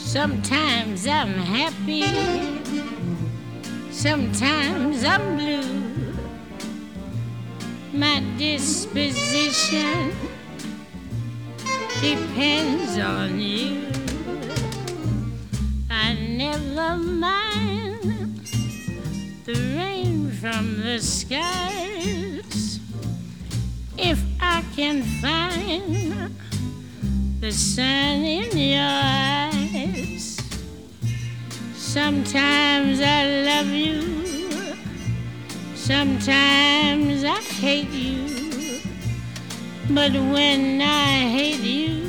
Sometimes I'm happy, sometimes I'm blue. My disposition depends on you. I never mind the rain from the skies if I can find the sun in your eyes. Sometimes I love you, sometimes I hate you, but when I hate you,